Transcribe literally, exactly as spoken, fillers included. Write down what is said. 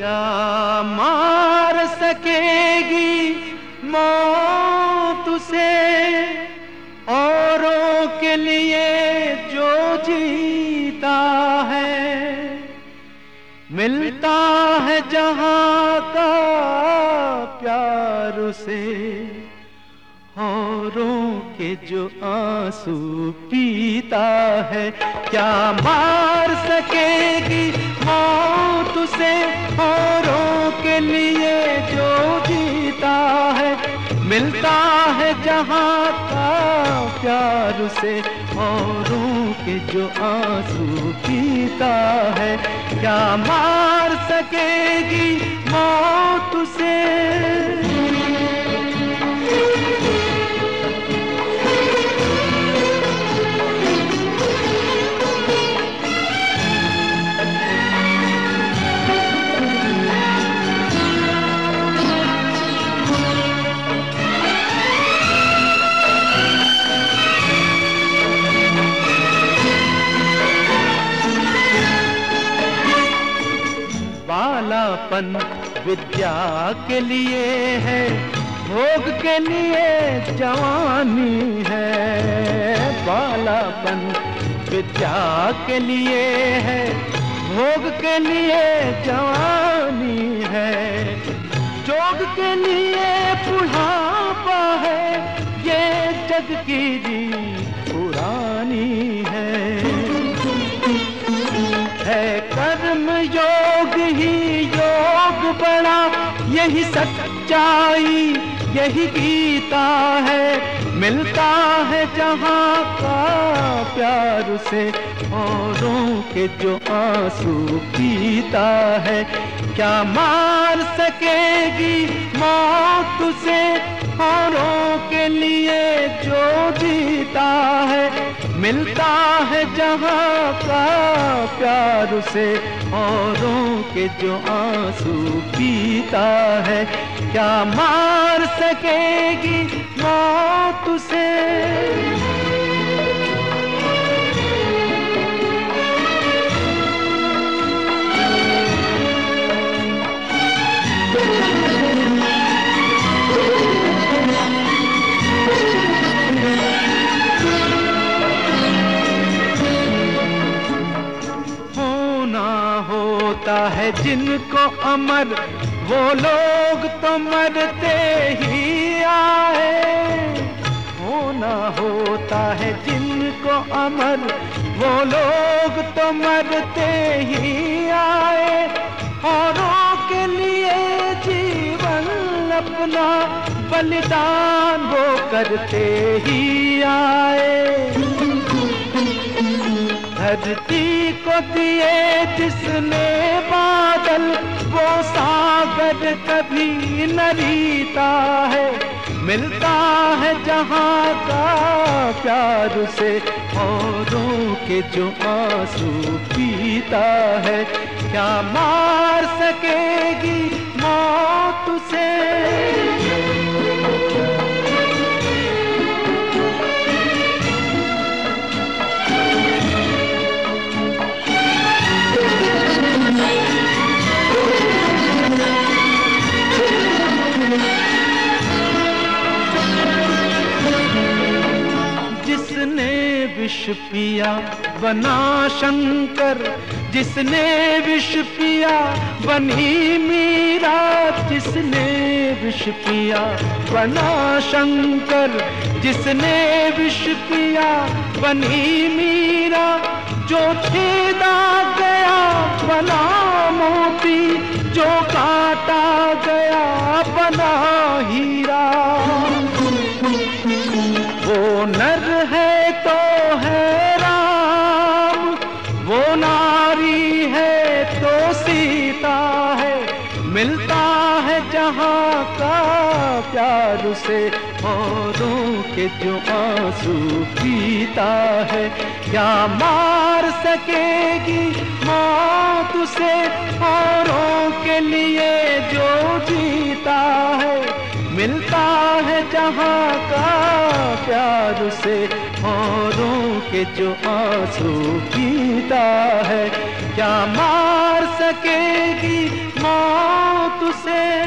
क्या मार सकेगी मौत उसे, औरों के लिए जो जीता है। मिलता है जहां का प्यार उसे, औरों के जो आंसू पीता है। क्या मार सकेगी मौत उसे, औरों के लिए जो जीता है। मिलता है जहां का प्यार उसे, औरों के जो आंसू पीता है। क्या मार सकेगी मौत उसे। बालापन विद्या के लिए है, भोग के लिए जवानी है। बालापन विद्या के लिए है, भोग के लिए जवानी है। जोग के लिए बुढ़ापा है, ये जग की रीत पुरानी है। है कर्म योग ही योग बड़ा, यही सच्चाई यही गीता है। मिलता है जहां का प्यार उसे, औरों के जो आंसू पीता है। क्या मार सकेगी मौत उसे, औरों के लिए जो जीता है। मिलता है जहां का प्यार उसे, औरों के जो आंसू पीता है। क्या मार सकेगी मौत उसे। होता है जिनको अमर, वो लोग तो मरते ही आए। होना होता है जिनको अमर, वो लोग तो मरते ही आए। औरों के लिए जीवन अपना बलिदान वो करते ही आए। धरती को दिए जिसने बादल, वो सागर कभी न रीता है। मिलता है जहां का प्यार उसे, औरों के जो आंसू पीता है। क्या मार सकेगी मौत उसे। जिसने विष पिया बना शंकर, जिसने विष पिया बनी मीरा। जिसने विष पिया बना शंकर, जिसने विष पिया बनी मीरा। जो छेदा गया बना मोती, जो काटा गया बना हीरा। वो नर है तो है राम, वो नारी है तो सीता है। मिलता है जहां का प्यार उसे, औरों के जो आंसू पीता है। क्या मार सकेगी मौत उसे, औरों के लिए जो जीता है। मिलता है जहां का प्यार उसे, औरों के जो आंसू पीता है। क्या मार सकेगी मौत है